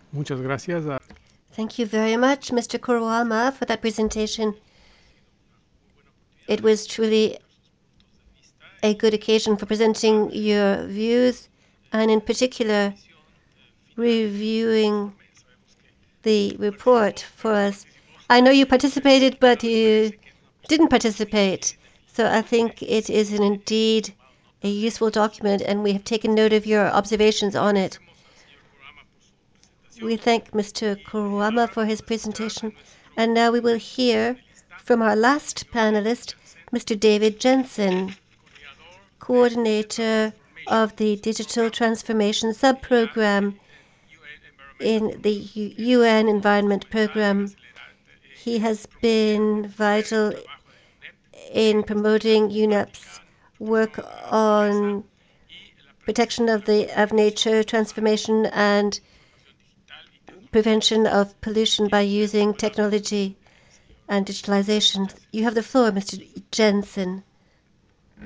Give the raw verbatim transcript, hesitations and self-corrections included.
Muchas gracias. a- Thank you very much, Mister Kurwama, for that presentation. It was truly a good occasion for presenting your views and, in particular, reviewing the report for us. I know you participated, but you didn't participate. So I think it is an indeed a useful document, and we have taken note of your observations on it. We thank Mister Kurwama for his presentation, and now we will hear from our last panelist, Mister David Jensen, coordinator of the Digital Transformation Subprogram in the U N Environment Program. He has been vital in promoting U N E P's work on protection of the of nature, transformation, and prevention of pollution by using technology and digitalization. You have the floor, Mister Jensen.